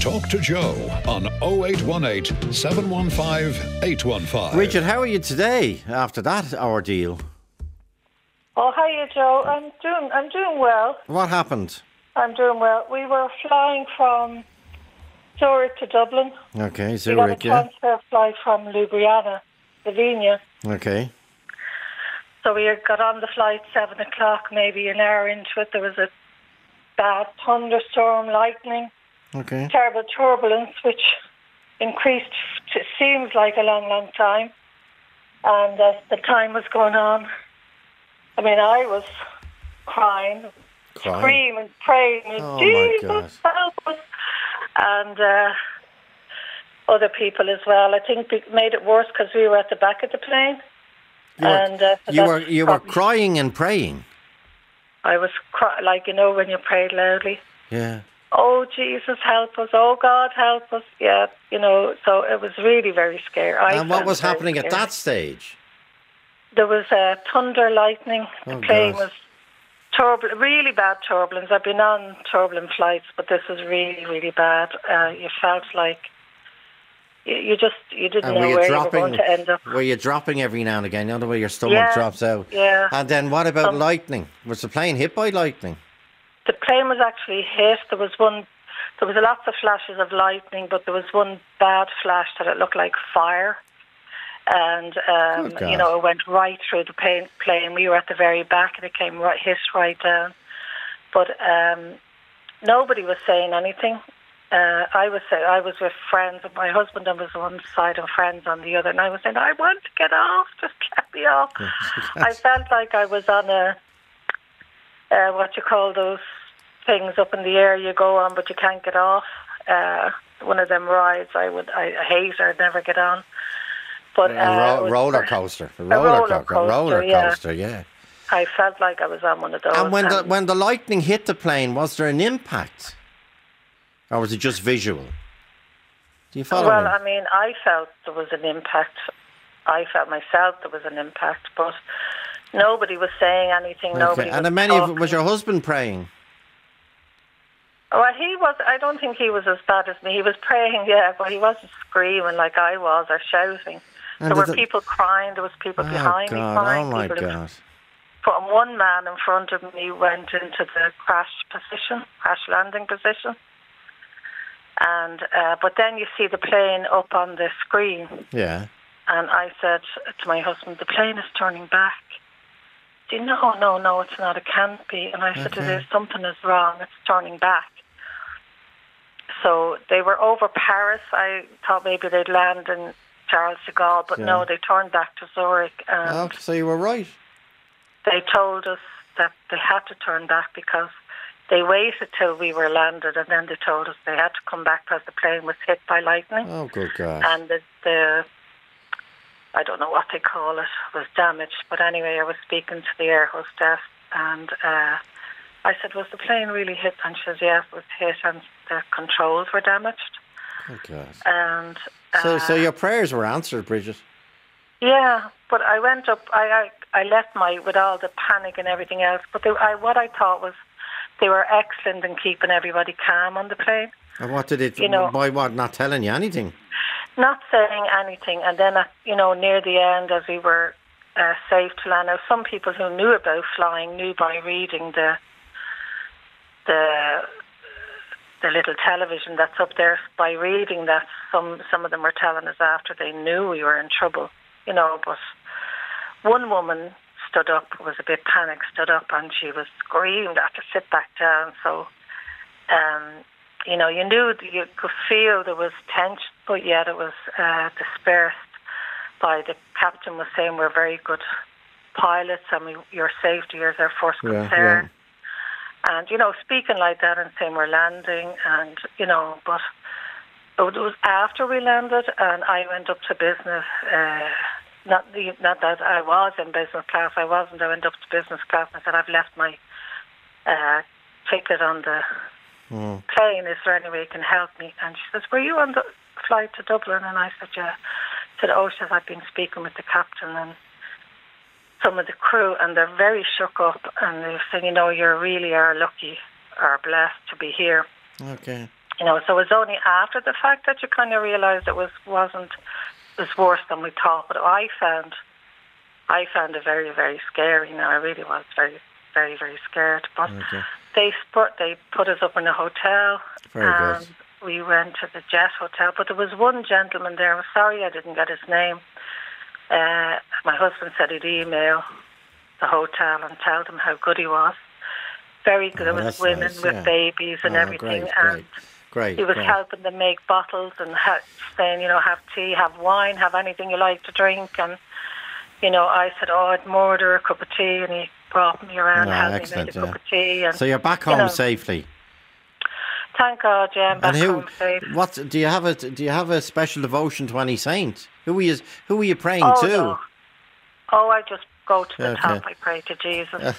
Talk to Joe on 0818 715 815. Bridget, how are you today after that ordeal? Oh, hiya, Joe. I'm doing well. What happened? I'm doing well. We were flying from Zurich to Dublin. Okay, We got a Zurich, yeah. transfer flight from Ljubljana, Slovenia. Okay. So we got on the flight 7 o'clock, maybe an hour into it. There was a bad thunderstorm, lightning, Okay. terrible turbulence, which increased, it seems like a long, long time. And as the time was going on, I mean, I was crying, screaming, praying, Oh, Jesus, help us. And other people as well. I think it made it worse because we were at the back of the plane. You were crying and praying. I was like, when you prayed loudly. Yeah. Oh, Jesus, help us. Oh, God, help us. Yeah, so it was really very scary. And what was happening at that stage? There was thunder, lightning. The plane God. was turbulent, really bad turbulence. I've been on turbulent flights, but this was really, really bad. You felt like you didn't know where you were going to end up. Were you dropping every now and again? The way your stomach drops out? Yeah. And then what about lightning? Was the plane hit by lightning? The plane was actually hit. There was lots of flashes of lightning, but there was one bad flash that it looked like fire. And, it went right through the plane. We were at the very back and it hit right down. But nobody was saying anything. I was with friends, and my husband on one side and friends on the other, and I was saying, I want to get off, just get me off. I felt like I was on what you call those things up in the air you go on, but you can't get off. One of them rides I hate, I'd never get on. But a roller coaster. A roller coaster, yeah. I felt like I was on one of those. And when the lightning hit the plane, was there an impact? Or was it just visual? Do you follow me? Well, I mean, I felt there was an impact. I felt myself there was an impact, but nobody was saying anything. Okay. Nobody was your husband praying? Well, he was. I don't think he was as bad as me. He was praying, yeah, but he wasn't screaming like I was or shouting. There were people crying. There was people behind me crying. Oh, my God. But one man in front of me went into the crash landing position. And but then you see the plane up on the screen. Yeah. And I said to my husband, the plane is turning back. He said, no, it's not. It can't be. And I said, there's something is wrong. It's turning back. So they were over Paris. I thought maybe they'd land in Charles de Gaulle, but no, they turned back to Zurich. And so you were right. They told us that they had to turn back because they waited till we were landed, and then they told us they had to come back because the plane was hit by lightning. Oh, good God. And the I don't know what they call it, was damaged. But anyway, I was speaking to the air hostess, and I said, was the plane really hit? And she says, yes, it was hit, and the controls were damaged. Oh, God. And so your prayers were answered, Bridget? Yeah, but I went up, I left with all the panic and everything else, but what I thought was they were excellent in keeping everybody calm on the plane. And what did it, by what, not telling you anything? Not saying anything, and then, near the end, as we were safe to land, now some people who knew about flying knew by reading the little television that's up there, by reading that, some of them were telling us after they knew we were in trouble, but one woman stood up, was a bit panicked, stood up, and she was screamed at to sit back down. So, you knew, you could feel there was tension, but yet it was dispersed by the captain was saying we're very good pilots and your safety is our first concern. Yeah. And, speaking like that and saying we're landing and, but it was after we landed and I went up to business, not that I was in business class, I wasn't. I went up to business class and I said, I've left my ticket on the plane. Is there any way you can help me? And she says, were you on the flight to Dublin? And I said, yeah. She said, she says, I've been speaking with the captain and some of the crew, and they're very shook up, and they're saying, you really are lucky or blessed to be here. Okay. So it was only after the fact that you kind of realised it was worse than we thought. But I found it very, very scary. I really was very, very, very scared. But they put us up in a hotel. Very good. We went to the Jet Hotel. But there was one gentleman there. I'm sorry I didn't get his name. My husband said he'd email the hotel and tell them how good he was. Very good. There was women with babies and everything. Great. He was helping them make bottles and saying, have tea, have wine, have anything you like to drink. And, I said, I'd order a cup of tea. And he brought me around, helped me make a cup of tea. And, so you're back home safely? Thank God, yeah, I'm back home safe. What do you have a special devotion to any saint? Who are you praying to? No. I just go to the top. I pray to Jesus.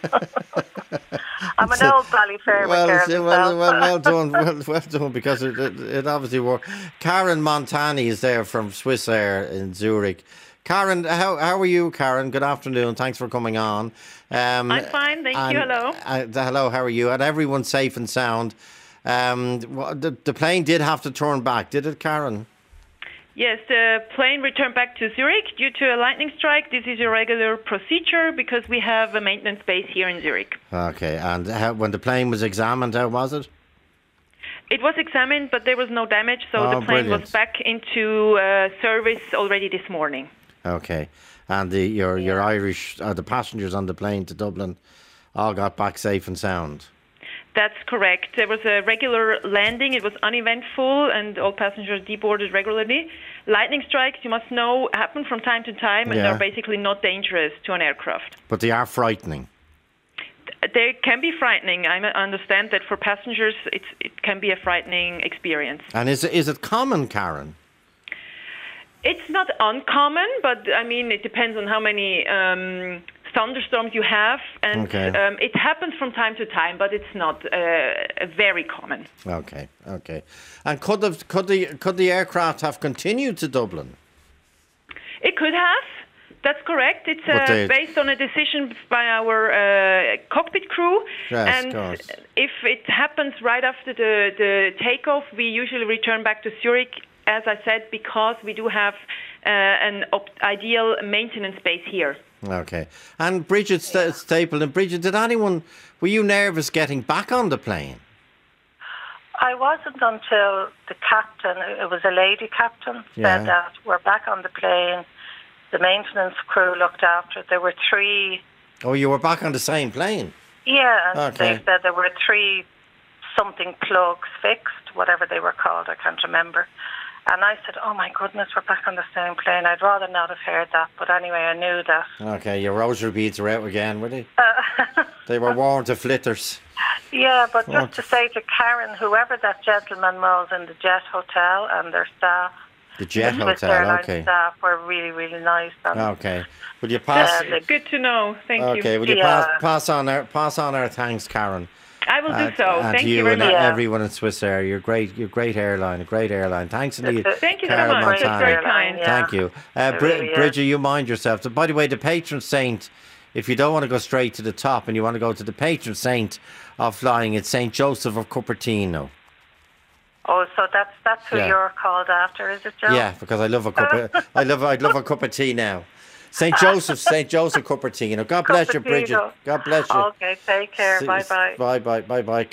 I'm an old Ballyfair girl. Well done, because it obviously worked. Karen Montani is there from Swissair in Zurich. Karen, how are you, Karen? Good afternoon. Thanks for coming on. I'm fine, thank you. Hello. Hello, how are you? And everyone's safe and sound. The plane did have to turn back, did it, Karen? Yes, the plane returned back to Zurich due to a lightning strike. This is a regular procedure because we have a maintenance base here in Zurich. Okay, and when the plane was examined, how was it? It was examined, but there was no damage, so the plane was back into service already this morning. Okay, and your Irish, the passengers on the plane to Dublin all got back safe and sound? That's correct. There was a regular landing. It was uneventful, and all passengers deboarded regularly. Lightning strikes, you must know, happen from time to time, and they're basically not dangerous to an aircraft. But they are frightening. They can be frightening. I understand that for passengers, it can be a frightening experience. And is it common, Karen? It's not uncommon, but I mean, it depends on how many thunderstorms you have, and it happens from time to time, but it's not very common. Okay. And could the aircraft have continued to Dublin? It could have. That's correct. It's based on a decision by our cockpit crew, and if it happens right after the takeoff, we usually return back to Zurich, as I said, because we do have an ideal maintenance base here. Okay. And Bridget Stapleton, Bridget, were you nervous getting back on the plane? I wasn't until the captain, it was a lady captain, said that we're back on the plane. The maintenance crew looked after it. There were 3... Oh, you were back on the same plane? Yeah, and they said there were 3 something plugs fixed, whatever they were called, I can't remember. And I said, oh my goodness, we're back on the same plane. I'd rather not have heard that, but anyway, I knew that. Okay, your rosary beads are out again, were they? They were worn to flitters. Yeah, but just to say to Karen, whoever that gentleman was in the Jet Hotel and their staff, the Jet Hotel, staff were really, really nice. Okay. Will you pass? Good to know. Thank you. Okay. Will you pass on our thanks, Karen? I will do so. And thank you very much. And everyone at Swissair, you're great. You're a great airline. Thanks indeed. Thank you so much. That's very kind. Thank you, Bridget. You mind yourself. So, by the way, the patron saint, if you don't want to go straight to the top and you want to go to the patron saint of flying, it's Saint Joseph of Cupertino. Oh, so that's who you're called after, is it, Joe? Yeah, because I love a cup of I'd love a cup of tea now. Saint Joseph Cupertino. God bless you, Bridget. God bless you. Okay, take care. Bye bye. Bye.